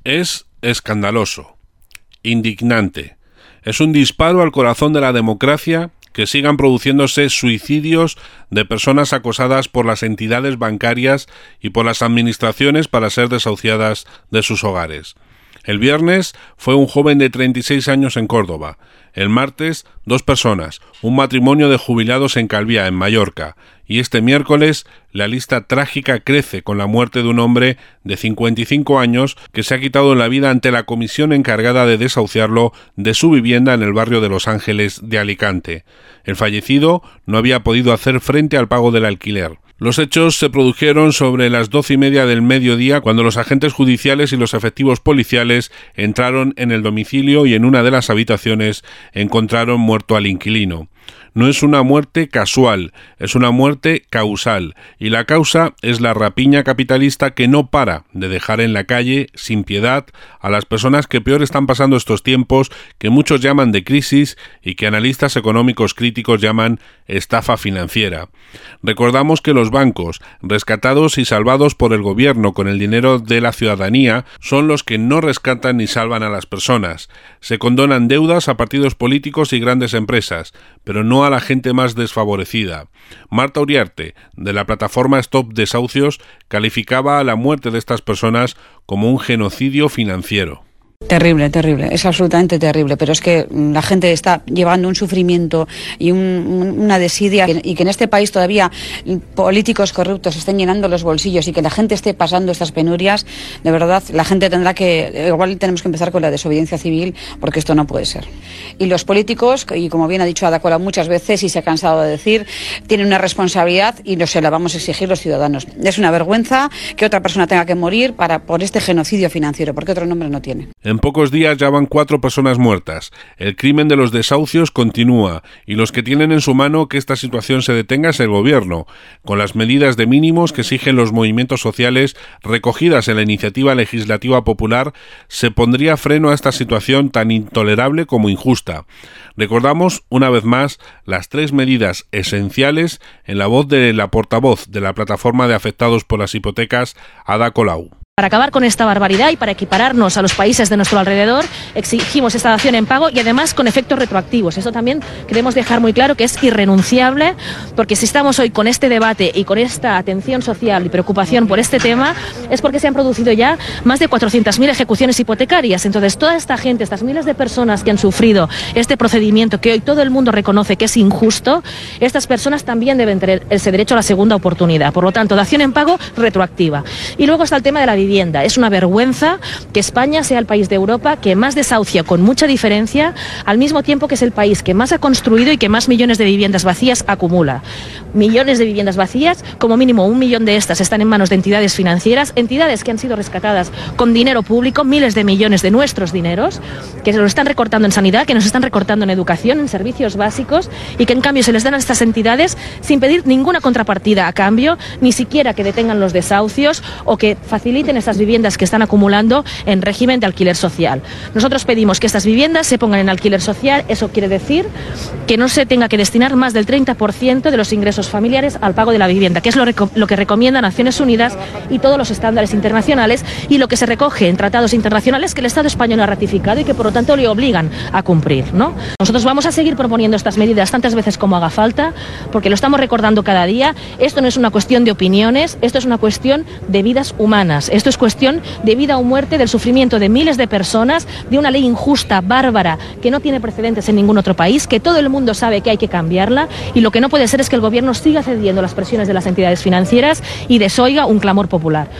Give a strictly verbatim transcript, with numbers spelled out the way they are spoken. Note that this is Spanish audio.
Es escandaloso, indignante. Es un disparo al corazón de la democracia que sigan produciéndose suicidios de personas acosadas por las entidades bancarias y por las administraciones para ser desahuciadas de sus hogares. El viernes fue un joven de treinta y seis años en Córdoba. El martes, dos personas, un matrimonio de jubilados en Calviá, en Mallorca. Y este miércoles, la lista trágica crece con la muerte de un hombre de cincuenta y cinco años que se ha quitado la vida ante la comisión encargada de desahuciarlo de su vivienda en el barrio de Los Ángeles de Alicante. El fallecido no había podido hacer frente al pago del alquiler. Los hechos se produjeron sobre las doce y media del mediodía cuando los agentes judiciales y los efectivos policiales entraron en el domicilio y en una de las habitaciones encontraron muerto al inquilino. No es una muerte casual, es una muerte causal, y la causa es la rapiña capitalista que no para de dejar en la calle, sin piedad, a las personas que peor están pasando estos tiempos, que muchos llaman de crisis y que analistas económicos críticos llaman estafa financiera. Recordamos que los bancos, rescatados y salvados por el gobierno con el dinero de la ciudadanía, son los que no rescatan ni salvan a las personas. Se condonan deudas a partidos políticos y grandes empresas, pero no a la gente más desfavorecida. Marta Uriarte, de la plataforma Stop Desahucios, calificaba a la muerte de estas personas como un genocidio financiero. Terrible, terrible, es absolutamente terrible, pero es que la gente está llevando un sufrimiento y un, una desidia, y que en este país todavía políticos corruptos estén llenando los bolsillos y que la gente esté pasando estas penurias. De verdad, la gente tendrá que, igual tenemos que empezar con la desobediencia civil, porque esto no puede ser. Y los políticos, y como bien ha dicho Ada Colau muchas veces y se ha cansado de decir, tienen una responsabilidad y no se la vamos a exigir los ciudadanos. Es una vergüenza que otra persona tenga que morir para, por este genocidio financiero, porque otro nombre no tiene. En pocos días ya van cuatro personas muertas. El crimen de los desahucios continúa y los que tienen en su mano que esta situación se detenga es el gobierno, con las medidas de mínimos que exigen los movimientos sociales recogidas en la iniciativa legislativa popular. Se pondría freno a esta situación tan intolerable como injusta. Recordamos una vez más las tres medidas esenciales en la voz de la portavoz de la plataforma de afectados por las hipotecas, Ada Colau. Para acabar con esta barbaridad y para equipararnos a los países de nuestro alrededor, exigimos esta dación en pago y además con efectos retroactivos. Eso también queremos dejar muy claro que es irrenunciable, porque si estamos hoy con este debate y con esta atención social y preocupación por este tema, es porque se han producido ya más de cuatrocientas mil ejecuciones hipotecarias. Entonces, toda esta gente, estas miles de personas que han sufrido este procedimiento que hoy todo el mundo reconoce que es injusto, estas personas también deben tener ese derecho a la segunda oportunidad. Por lo tanto, dación en pago retroactiva. Y luego está el tema de la vivienda. Es una vergüenza que España sea el país de Europa que más desahucia con mucha diferencia, al mismo tiempo que es el país que más ha construido y que más millones de viviendas vacías acumula. Millones de viviendas vacías, como mínimo un millón de estas están en manos de entidades financieras, entidades que han sido rescatadas con dinero público, miles de millones de nuestros dineros, que se los están recortando en sanidad, que nos están recortando en educación, en servicios básicos, y que en cambio se les dan a estas entidades sin pedir ninguna contrapartida a cambio, ni siquiera que detengan los desahucios o que faciliten estas viviendas que están acumulando en régimen de alquiler social. Nosotros pedimos que estas viviendas se pongan en alquiler social. Eso quiere decir que no se tenga que destinar más del treinta por ciento de los ingresos familiares al pago de la vivienda, que es lo, lo que recomiendan Naciones Unidas y todos los estándares internacionales y lo que se recoge en tratados internacionales que el Estado español ha ratificado y que por lo tanto le obligan a cumplir, ¿no? Nosotros vamos a seguir proponiendo estas medidas tantas veces como haga falta, porque lo estamos recordando cada día. Esto no es una cuestión de opiniones, esto es una cuestión de vidas humanas. Esto es cuestión de vida o muerte, del sufrimiento de miles de personas, de una ley injusta, bárbara, que no tiene precedentes en ningún otro país, que todo el mundo sabe que hay que cambiarla, y lo que no puede ser es que el gobierno siga cediendo a las presiones de las entidades financieras y desoiga un clamor popular.